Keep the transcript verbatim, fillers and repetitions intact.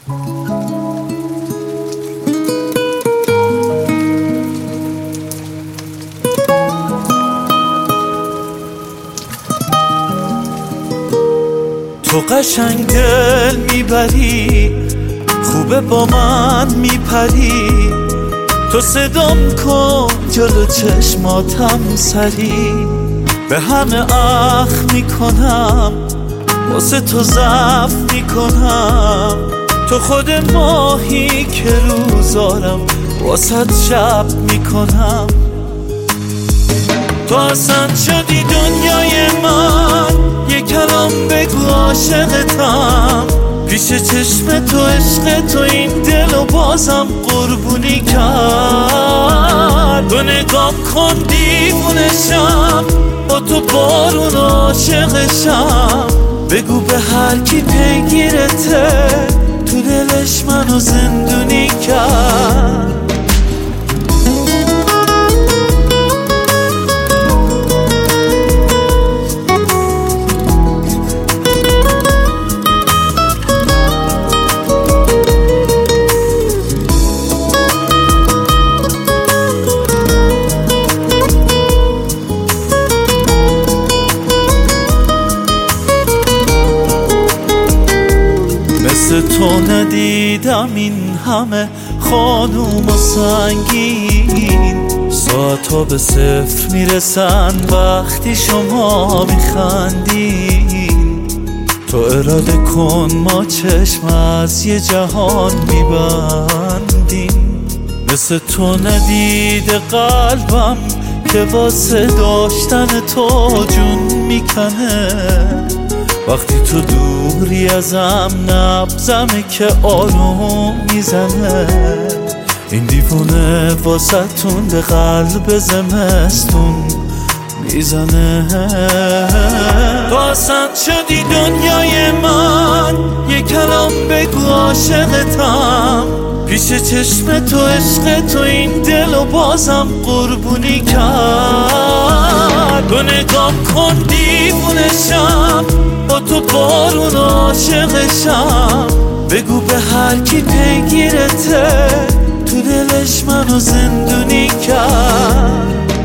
تو قشنگ دل میبری، خوبه با من میپری، تو صدام کن جلو چشماتم سری، به همه اخ میکنم واسه تو ضعف میکنم، تو خود ماهی که روزارم واسه شب میکنم، تو اصلا شدی دنیای من، یه کلام بگو عاشقتم، پیش چشم تو عشق تو این دلو بازم قربونی کرد، تو نگام کن دیوونشم، با تو بارون عاشقشم، بگو به هر کی پیگیرته تو دلش منو زندونی کرد. مثل تو ندیدم این همه خانوم و سنگین، ساعتا به صفر میرسن وقتی شما میخندین، تو اراده کن ما چشم از یه جهان میبندیم، مثل تو ندیده قلبم که واسه داشتن تو جون میکنه، وقتی تو دوری ازم نبضمه که آروم میزنه، این دیوونه واسه تون به قلب زمستون میزنه، تو اصلا شدی دنیای من، یه کلام بگو عاشقتم، پیش چشم تو عشق تو این دلو بازم قربونی کرد، تو نگام کن دیوونشم، با تو بارون عاشقشم، بگو به هر کی پیگیرته تو دلش منو زندونی کرد.